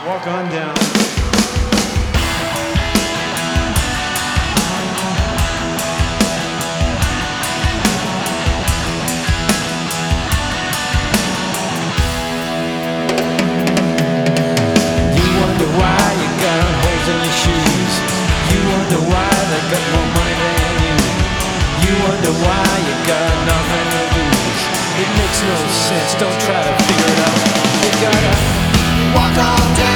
Walk on down. You wonder why you got holes in your shoes. You wonder why they got more money than you. You wonder why you got nothing to lose. It makes no sense, don't try to figure it out. You gotta walk on down.